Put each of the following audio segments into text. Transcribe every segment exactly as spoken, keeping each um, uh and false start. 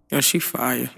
Yo, she fire.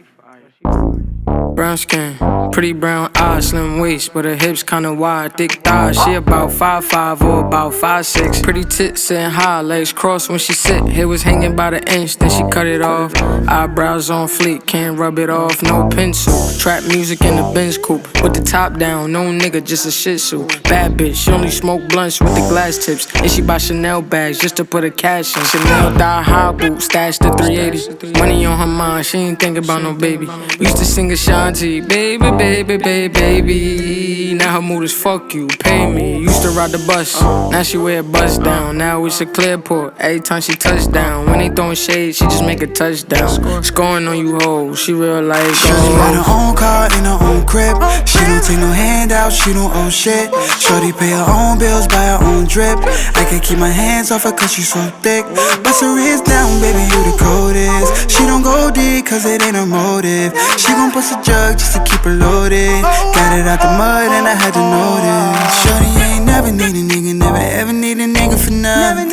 Brown skin, pretty brown eyes, slim waist, but her hips kinda wide, thick thighs. She about five five or about five six. Pretty tits sitting high, legs crossed when she sit. Hair was hanging by the inch, then she cut it off. Eyebrows on fleek, can't rub it off, no pencil. Trap music in the Benz coupe, with the top down, no nigga, just a shih tzu. Bad bitch, she only smoke blunts with the glass tips, and she buy Chanel bags just to put her cash in. Chanel die high boot, stashed the three eighty. Money on her mind, she ain't thinking about no baby. Used to sing a Shanti, baby, baby, baby, baby. Now her mood is fuck you, pay me. Used to ride the bus, now she wear a bust down. Now it's a clear port, every time she touch down. When they throwing shade, she just make a touchdown. Scoring on you hoes, she real life. Shorty got her own car in her own crib. She don't take no handouts, she don't owe shit. Shorty pay her own bills, buy her own drip. I can't keep my hands off her cause she so thick. Bust her wrist down, baby, you the coldest. She don't go deep cause it ain't a motive. She gon' bust a jug just to keep her loaded. Got it out the mud and I had to notice. Shorty ain't never need a nigga, never ever need a nigga for nothing.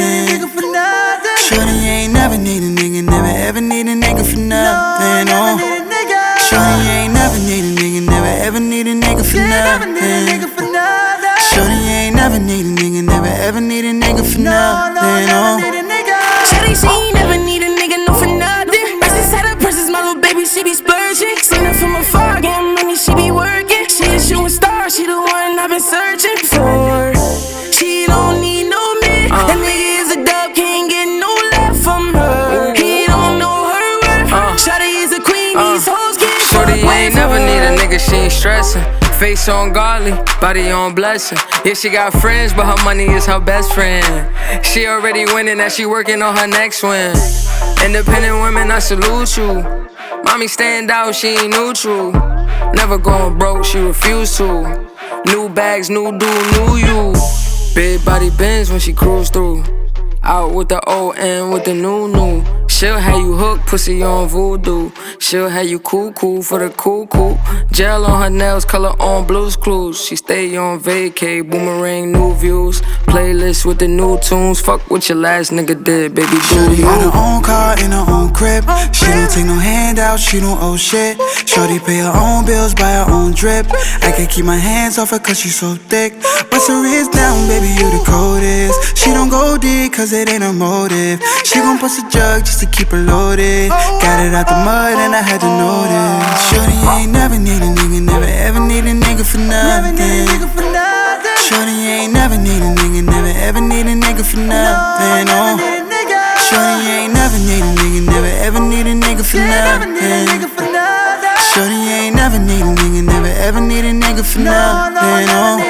Shorty ain't never need a nigga, never ever need a nigga for nothing. Oh. Shorty ain't never need a nigga, never ever need a nigga for nothing. Shorty ain't never need a nigga, never ever need a nigga for nothing. Oh. Shorty, she ain't never need a nigga, no for nothing. Rest inside her purse is my little baby, she be splurging. Seen her from afar, getting money, she be working. She a shooting star, she the one I've been searching for. She don't need no man, uh. that nigga is a dub, can't get no love from her. He don't know her worth, uh. Shorty is a queen, uh. these hoes can't Shorty ain't never need a nigga, she ain't stressing. Face on godly, body on blessing. Yeah, she got friends, but her money is her best friend. She already winning, now she working on her next win. Independent women, I salute you. Mommy stand out, she ain't neutral. Never going broke, she refused to. New bags, new dude, new you. Big body Benz when she cruise through. Out with the old and with the new new. She'll have you hooked, pussy on voodoo. She'll have you cool, cool for the cool, cool. Gel on her nails, color on Blue's Clues. She stay on vacay, boomerang, new views. Playlist with the new tunes. Fuck what your last nigga did, baby, do Shorty you. got her own car in her own crib. She don't take no handouts, she don't owe shit. Shorty pay her own bills, buy her own drip. I can't keep my hands off her cause she so thick. Bust her wrist down, baby, you the coldest. She don't go deep cause it ain't a motive. She gon' bust a jug just to keep her loaded. Got it out the mud and I had to notice. Shorty ain't never need a nigga, never ever need a nigga for nothing. Shorty ain't never need a nigga, never ever need a nigga for nothing. Oh. Shorty ain't never need a nigga, never ever need a nigga for nothing. Shorty ain't never need a nigga, never ever need a nigga for nothing. Oh.